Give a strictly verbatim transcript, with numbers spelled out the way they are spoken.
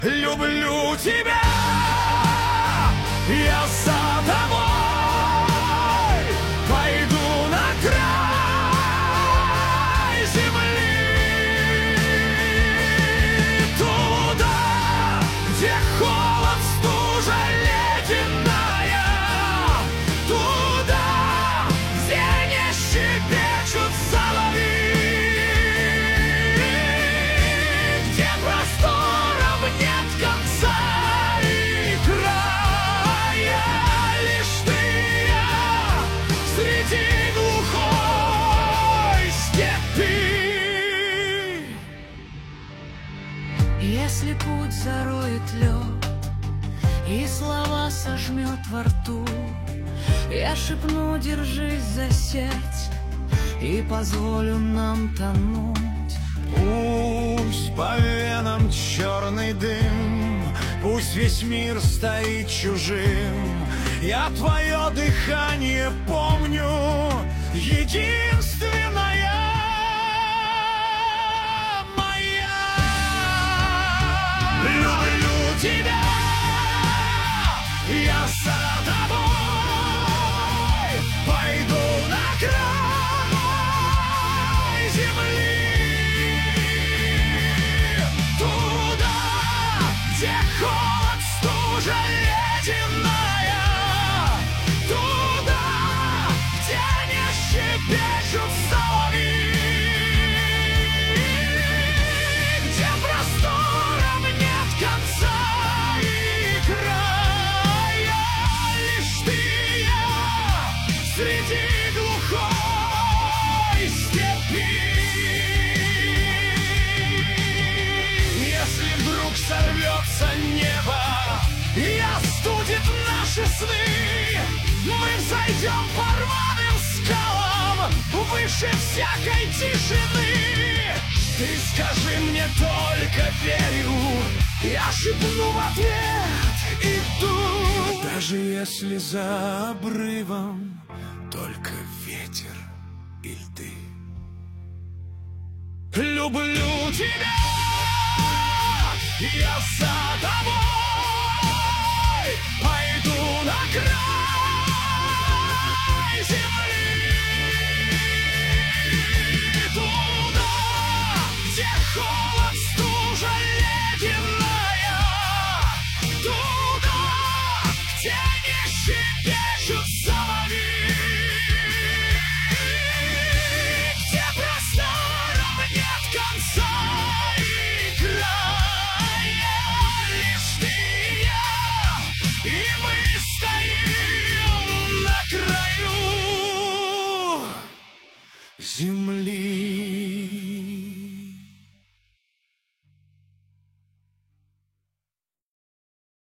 Люблю тебя, я за тобой пойду на край земли, туда, где холод, стужа ледяная, туда, где не щебечут соловьи, где просторов нет конца и края, лишь ты и я среди глухой степи. Если путь зароет лед и слова сожмет во рту, я шепну: держись за сеть, и позволю нам тонуть. Пусть по венам черный дым, пусть весь мир стоит чужим, я твое дыхание помню, единственная моя. Люблю тебя, я за тобой пойду на край земли, туда, где холод, стужа ледяная, туда, где не щебечут соловьи, где простором нет конца и края, лишь ты и я среди глухой степи. Если вдруг сорвется небо и остудит наши сны, мы взойдем по рваным скалам выше всякой тишины. Ты скажи мне только верю, я шепну в ответ: иду. Даже если за обрывом только ветер и льды. Люблю тебя, я за тобой пойду на край земли, туда, где холод, стужа ледяная, туда, где не щебечут соловьи, где просторов нет конца и края, лишь ты и я, и мы стоим на краю земли.